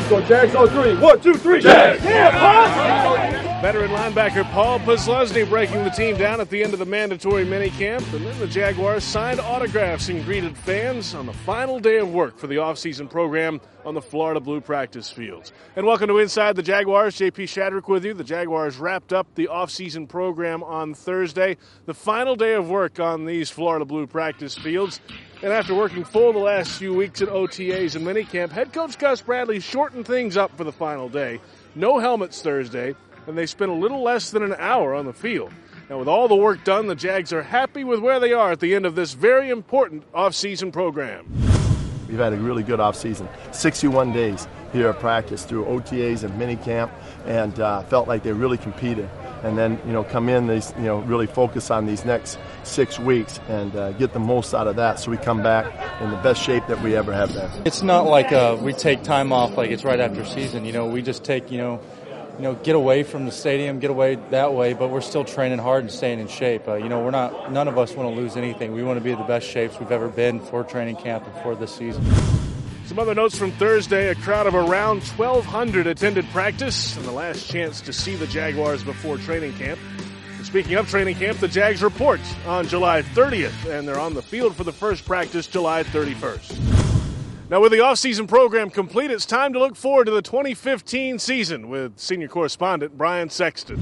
Go Jags on three. 1, 2, 3. Jags! Yeah, Pop! Veteran linebacker Paul Posluszny breaking the team down at the end of the mandatory minicamp, and then the Jaguars signed autographs and greeted fans on the final day of work for the offseason program on the Florida Blue practice fields. And welcome to Inside the Jaguars. JP Shadrick with you. The Jaguars wrapped up the offseason program on Thursday, the final day of work on these Florida Blue practice fields. And after working full the last few weeks at OTAs and minicamp, head coach Gus Bradley shortened things up for the final day. No helmets Thursday, and they spent a little less than an hour on the field. Now, with all the work done, the Jags are happy with where they are at the end of this very important offseason program. We've had a really good offseason, 61 days here at practice through OTAs and minicamp, and felt like they really competed. And then, come in, really focus on these next 6 weeks and get the most out of that so we come back in the best shape that we ever have been. It's not like we take time off like it's right after season. We just take, get away from the stadium, get away that way, but we're still training hard and staying in shape. None of us want to lose anything. We want to be in the best shapes we've ever been for training camp and for this season. Some other notes from Thursday. A crowd of around 1,200 attended practice and the last chance to see the Jaguars before training camp. And speaking of training camp, the Jags report on July 30th, and they're on the field for the first practice July 31st. Now, with the offseason program complete, it's time to look forward to the 2015 season with senior correspondent Brian Sexton.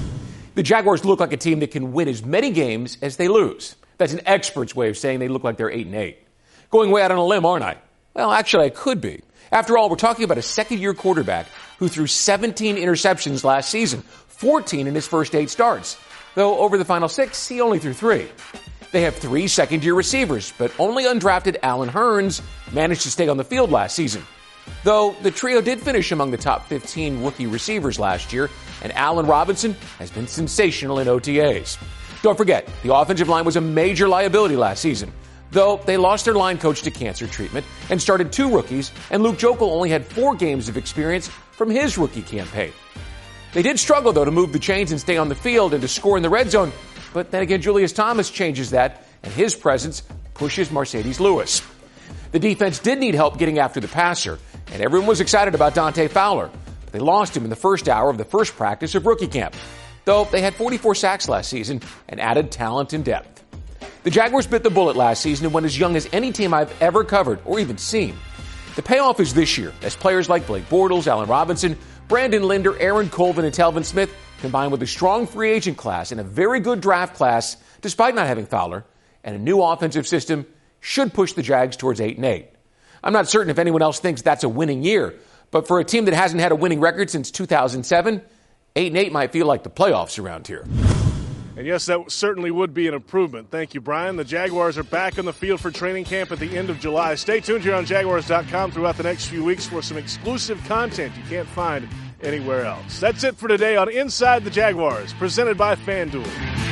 The Jaguars look like a team that can win as many games as they lose. That's an expert's way of saying they look like they're 8-8. Going way out on a limb, aren't I? Well, actually, I could be. After all, we're talking about a second-year quarterback who threw 17 interceptions last season, 14 in his first 8 starts. Though over the final 6, he only threw 3. They have 3 second-year receivers, but only undrafted Allen Hurns managed to stay on the field last season. Though the trio did finish among the top 15 rookie receivers last year, and Allen Robinson has been sensational in OTAs. Don't forget, the offensive line was a major liability last season. Though they lost their line coach to cancer treatment and started 2 rookies, and Luke Joeckel only had 4 games of experience from his rookie campaign. They did struggle, though, to move the chains and stay on the field and to score in the red zone, but then again, Julius Thomas changes that, and his presence pushes Marcedes Lewis. The defense did need help getting after the passer, and everyone was excited about Dante Fowler, but they lost him in the first hour of the first practice of rookie camp, though they had 44 sacks last season and added talent and depth. The Jaguars bit the bullet last season and went as young as any team I've ever covered or even seen. The payoff is this year, as players like Blake Bortles, Allen Robinson, Brandon Linder, Aaron Colvin, and Telvin Smith combined with a strong free agent class and a very good draft class, despite not having Fowler, and a new offensive system should push the Jags towards 8-8. I'm not certain if anyone else thinks that's a winning year, but for a team that hasn't had a winning record since 2007, 8-8 might feel like the playoffs around here. And yes, that certainly would be an improvement. Thank you, Brian. The Jaguars are back on the field for training camp at the end of July. Stay tuned here on Jaguars.com throughout the next few weeks for some exclusive content you can't find anywhere else. That's it for today on Inside the Jaguars, presented by FanDuel.